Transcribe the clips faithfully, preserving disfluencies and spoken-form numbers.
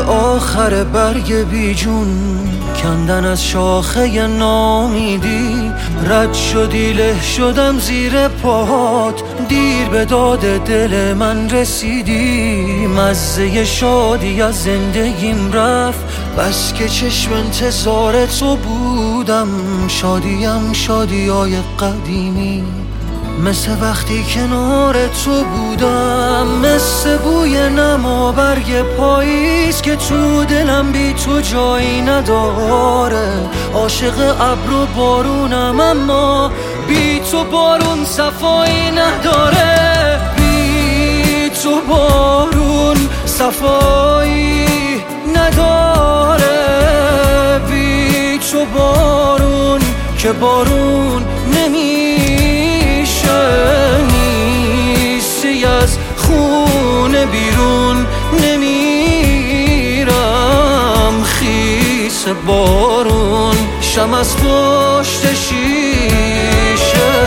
آخر برگ بیجون کندن از شاخه نامیدی، رد شدی له شدم زیر پاهات، دیر به داد دل من رسیدی. مزه شادی از زندگیم رفت، بس که چشم انتظار تو بودم. شادیم شادیای قدیمی، مثل وقتی کنار تو بودم، مثل بوی نما برگ پاییز که تو دلم بی تو جایی نداره. عاشق ابر و بارونم اما بی تو بارون صفایی نداره. بی تو بارون صفایی نداره. بی تو بارون که بارون نمیشه، نیستی از خونه بیرون نمیرم. خیس بارون شم از پشت شیشه.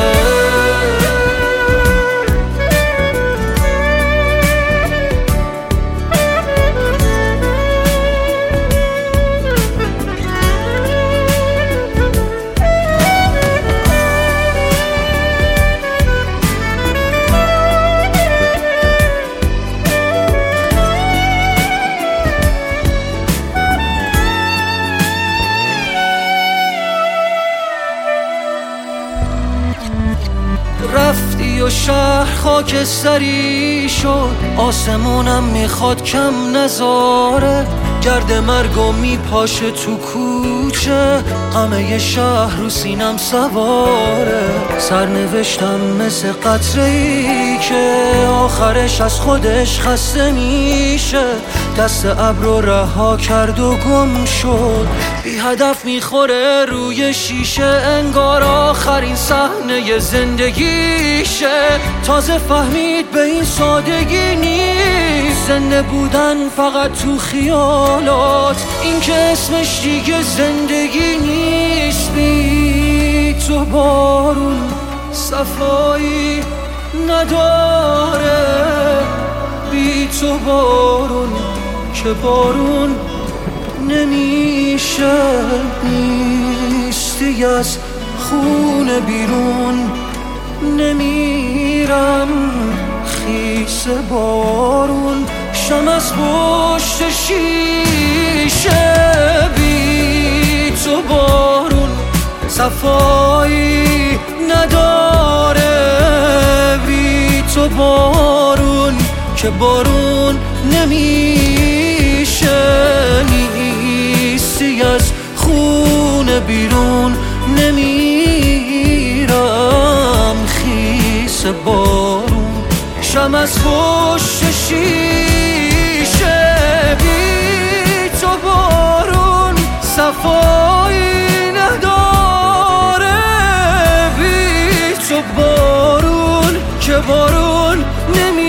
رفتی و شهر خاکستری شد، آسمونم میخواد کم نذاره. گرد مرگو میپاشه تو کوچه، غمه شهر رو سینم سواره. سرنوشتم مثل قطره‌ای که آخرش از خودش خسته میشه. دست ابر رو رها کرد و گم شد، بی هدف میخوره روی شیشه. انگار آخرین صحنه زندگیشه. تازه فهمید به این سادگی نیست زنده بودن فقط تو خیالات، این که اسمش دیگه زندگی نیست. بی تو بارون صفایی نداره. بی تو بارون که بارون نمیشه، نیستی از خونه بیرون نمیرم. خیس بارون شم از پشت شیشه. بی تو بارون صفایی نداره. بی تو بارون که بارون نمیشه، نیستی از خونه بیرون نمیرم. خیس بارون شم از پشت شیشه. بی تو بارون صفایی نداره. بی تو بارون که بارون نمیرم.